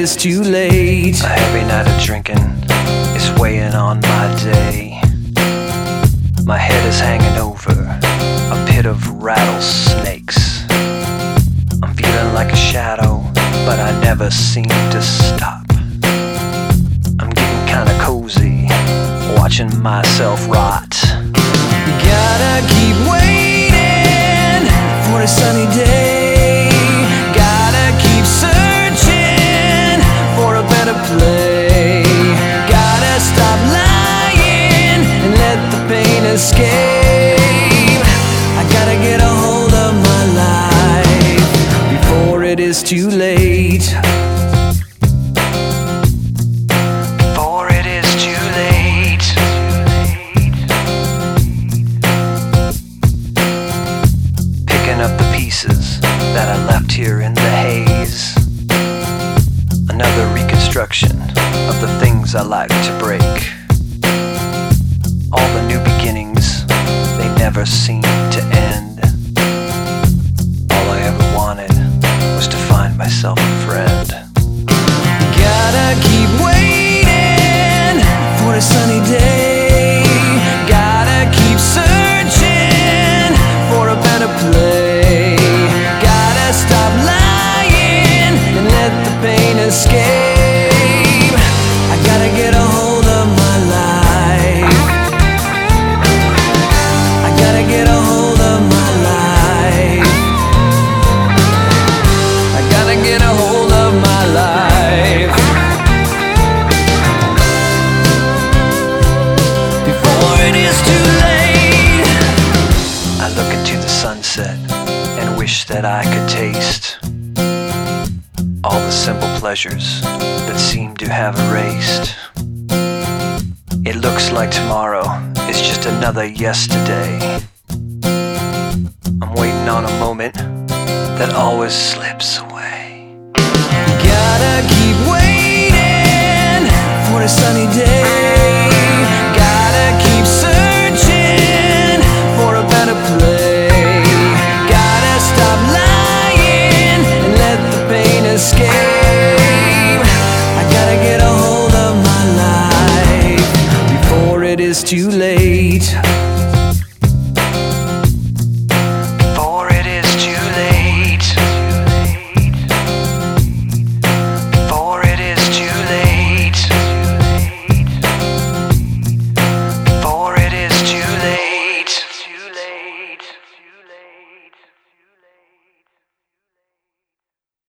is too late. A heavy night of drinking is weighing on my day. My head is hanging over a pit of rattlesnakes. I'm feeling like a shadow, but I never seem to stop. I'm getting kinda cozy, watching myself rot. You gotta keep waiting for a sunny day. Gotta keep searching for a better play. Gotta stop lying and let the pain escape. I gotta get a hold of my life before it is too late. Before it is too late. Picking up the pieces that I left here in the haze. Another reconstruction of the things I like to break. All the new beginnings, they never seem to end. All I ever wanted was to find myself a friend. Gotta keep waiting for a sunny day. Gotta keep searching for a better play. Gotta stop lying and let the pain escape. I gotta get a hold of my life. I gotta get a hold of my life. I gotta get a hold of my life before it is too late. I look into the sunset and wish that I could taste all the simple pleasures that seem to have erased. It looks like tomorrow is just another yesterday. I'm waiting on a moment that always slips away. Gotta keep waiting for a sunny day. Gotta keep searching for a better play. Gotta stop lying and let the pain escape. I gotta get a hold of my life before it is too late.